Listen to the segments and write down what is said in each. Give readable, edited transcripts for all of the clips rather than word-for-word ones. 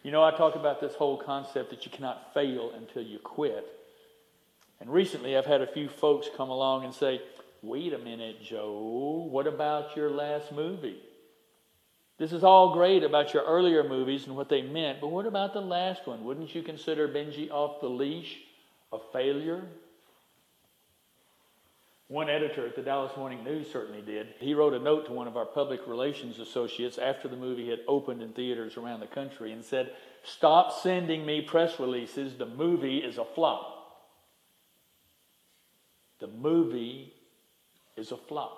You know, I talk about this whole concept that you cannot fail until you quit. And recently I've had a few folks come along and say, wait a minute, Joe, what about your last movie? This is all great about your earlier movies and what they meant, but what about the last one? Wouldn't you consider Benji Off the Leash a failure? One editor at the Dallas Morning News certainly did. He wrote a note to one of our public relations associates after the movie had opened in theaters around the country and said, stop sending me press releases. The movie is a flop. The movie is a flop.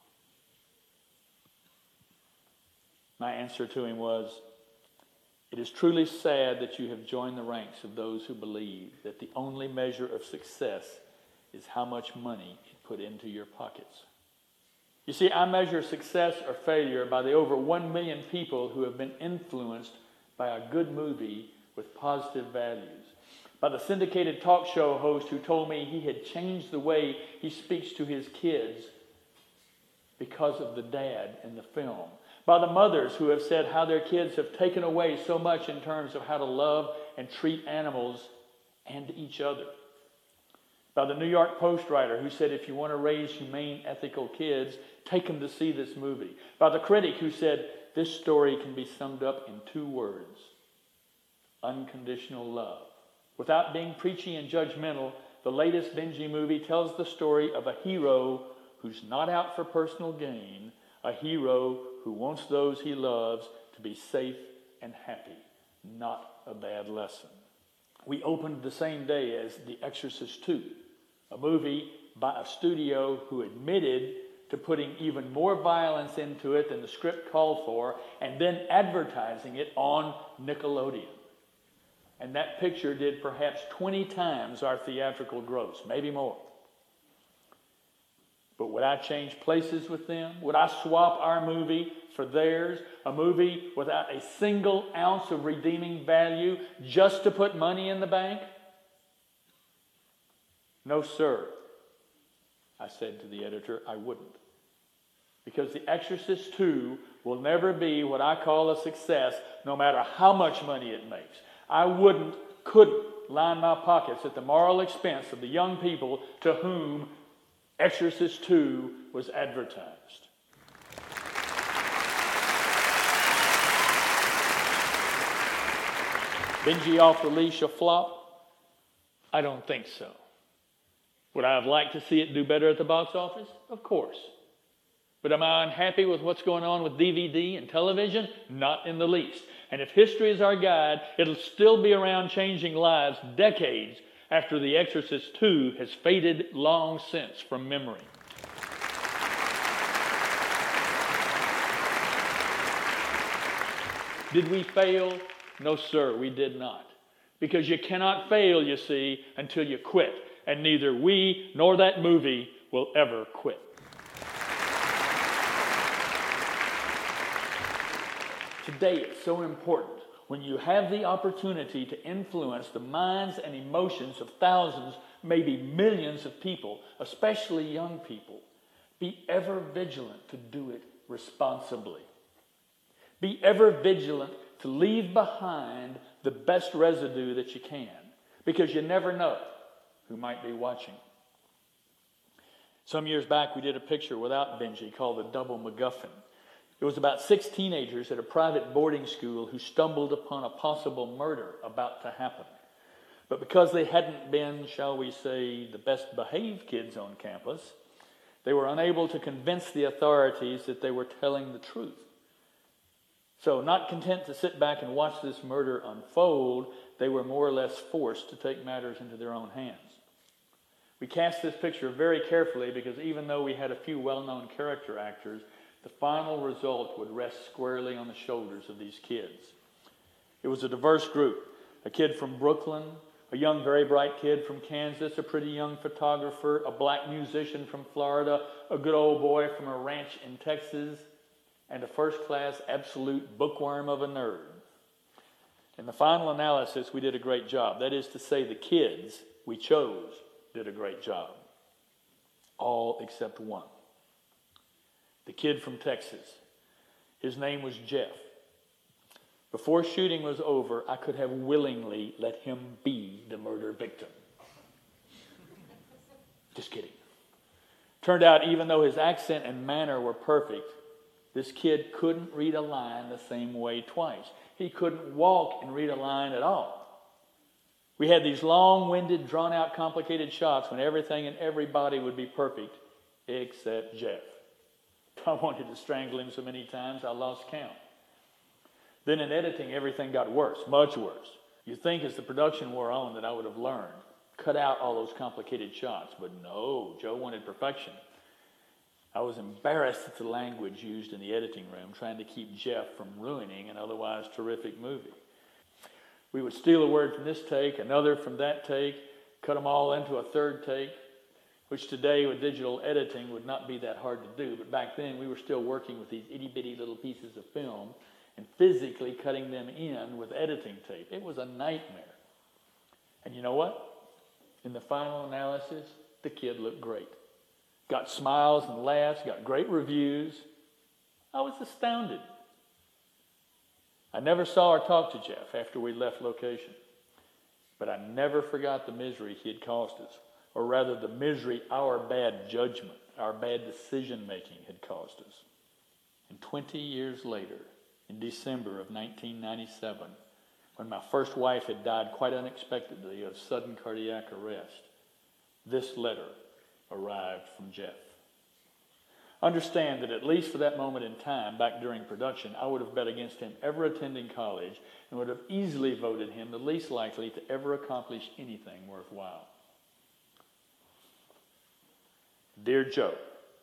My answer to him was, it is truly sad that you have joined the ranks of those who believe that the only measure of success is how much money you put into your pockets. You see, I measure success or failure by the over 1 million people who have been influenced by a good movie with positive values. By the syndicated talk show host who told me he had changed the way he speaks to his kids because of the dad in the film. By the mothers who have said how their kids have taken away so much in terms of how to love and treat animals and each other. By the New York Post writer who said if you want to raise humane, ethical kids, take them to see this movie. By the critic who said this story can be summed up in 2 words: unconditional love. Without being preachy and judgmental, the latest Benji movie tells the story of a hero who's not out for personal gain, a hero who wants those he loves to be safe and happy. Not a bad lesson. We opened the same day as The Exorcist 2, a movie by a studio who admitted to putting even more violence into it than the script called for, and then advertising it on Nickelodeon. And that picture did perhaps 20 times our theatrical gross, maybe more. But would I change places with them? Would I swap our movie for theirs? A movie without a single ounce of redeeming value just to put money in the bank? No, sir. I said to the editor, I wouldn't. Because The Exorcist 2 will never be what I call a success, no matter how much money it makes. I couldn't line my pockets at the moral expense of the young people to whom Exorcist 2 was advertised. Benji Off the Leash a flop? I don't think so. Would I have liked to see it do better at the box office? Of course. But am I unhappy with what's going on with DVD and television? Not in the least. And if history is our guide, it'll still be around changing lives decades after The Exorcist 2 has faded long since from memory. Did we fail? No, sir, we did not. Because you cannot fail, you see, until you quit. And neither we nor that movie will ever quit. Today, it's so important when you have the opportunity to influence the minds and emotions of thousands, maybe millions of people, especially young people. Be ever vigilant to do it responsibly. Be ever vigilant to leave behind the best residue that you can, because you never know who might be watching. Some years back, we did a picture without Benji called The Double MacGuffin. It was about 6 teenagers at a private boarding school who stumbled upon a possible murder about to happen. But because they hadn't been, shall we say, the best behaved kids on campus, they were unable to convince the authorities that they were telling the truth. So, not content to sit back and watch this murder unfold, they were more or less forced to take matters into their own hands. We cast this picture very carefully because even though we had a few well-known character actors, the final result would rest squarely on the shoulders of these kids. It was a diverse group. A kid from Brooklyn, a young, very bright kid from Kansas, a pretty young photographer, a black musician from Florida, a good old boy from a ranch in Texas, and a first-class absolute bookworm of a nerd. In the final analysis, we did a great job. That is to say, the kids we chose did a great job. All except one. The kid from Texas. His name was Jeff. Before shooting was over, I could have willingly let him be the murder victim. Just kidding. Turned out, even though his accent and manner were perfect, this kid couldn't read a line the same way twice. He couldn't walk and read a line at all. We had these long-winded, drawn-out, complicated shots when everything and everybody would be perfect, except Jeff. I wanted to strangle him so many times I lost count. Then in editing, everything got worse, much worse. You'd think as the production wore on that I would have learned, cut out all those complicated shots, but no, Joe wanted perfection. I was embarrassed at the language used in the editing room, trying to keep Jeff from ruining an otherwise terrific movie. We would steal a word from this take, another from that take, cut them all into a third take, which today with digital editing would not be that hard to do, but back then we were still working with these itty-bitty little pieces of film and physically cutting them in with editing tape. It was a nightmare. And you know what? In the final analysis, the kid looked great. Got smiles and laughs, got great reviews. I was astounded. I never saw or talked to Jeff after we left location, but I never forgot the misery he had caused us, or rather the misery our bad judgment, our bad decision-making had caused us. And 20 years later, in December of 1997, when my first wife had died quite unexpectedly of sudden cardiac arrest, this letter arrived from Jeff. Understand that at least for that moment in time, back during production, I would have bet against him ever attending college and would have easily voted him the least likely to ever accomplish anything worthwhile. Dear Joe,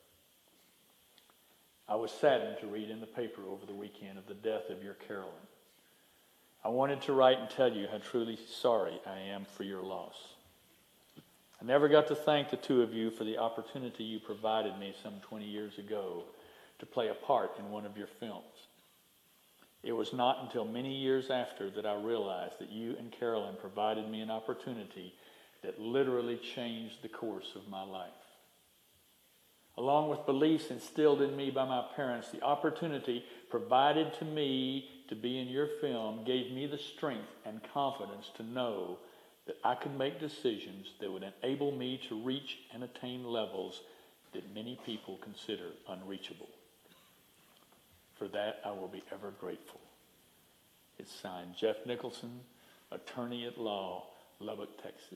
I was saddened to read in the paper over the weekend of the death of your Carolyn. I wanted to write and tell you how truly sorry I am for your loss. I never got to thank the two of you for the opportunity you provided me some 20 years ago to play a part in one of your films. It was not until many years after that I realized that you and Carolyn provided me an opportunity that literally changed the course of my life. Along with beliefs instilled in me by my parents, the opportunity provided to me to be in your film gave me the strength and confidence to know that I could make decisions that would enable me to reach and attain levels that many people consider unreachable. For that, I will be ever grateful. It's signed Jeff Nicholson, attorney at law, Lubbock, Texas.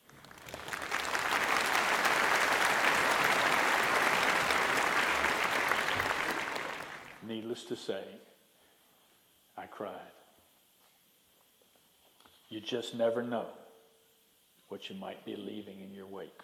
Needless to say, I cried. You just never know what you might be leaving in your wake.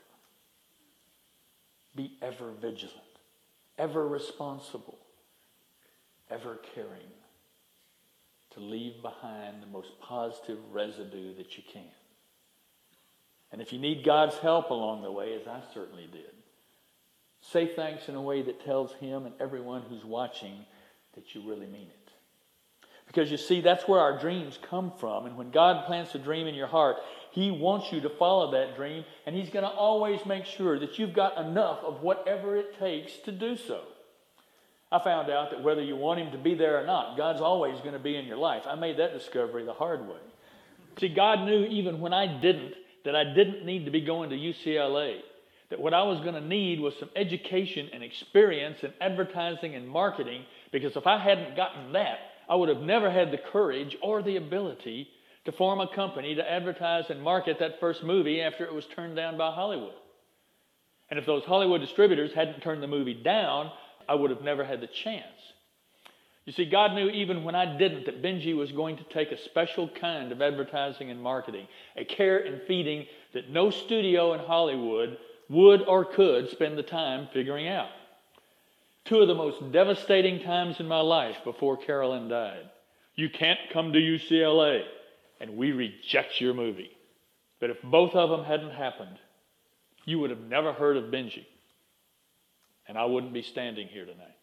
Be ever vigilant, ever responsible, ever caring to leave behind the most positive residue that you can. And if you need God's help along the way, as I certainly did, say thanks in a way that tells him and everyone who's watching that you really mean it. Because you see, that's where our dreams come from. And when God plants a dream in your heart, he wants you to follow that dream. And he's going to always make sure that you've got enough of whatever it takes to do so. I found out that whether you want him to be there or not, God's always going to be in your life. I made that discovery the hard way. See, God knew even when I didn't, that I didn't need to be going to UCLA. That what I was going to need was some education and experience in advertising and marketing, because if I hadn't gotten that, I would have never had the courage or the ability to form a company to advertise and market that first movie after it was turned down by Hollywood. And if those Hollywood distributors hadn't turned the movie down, I would have never had the chance. You see, God knew even when I didn't that Benji was going to take a special kind of advertising and marketing, a care and feeding that no studio in Hollywood would or could spend the time figuring out. Two of the most devastating times in my life before Carolyn died. You can't come to UCLA, and we reject your movie. But if both of them hadn't happened, you would have never heard of Benji, and I wouldn't be standing here tonight.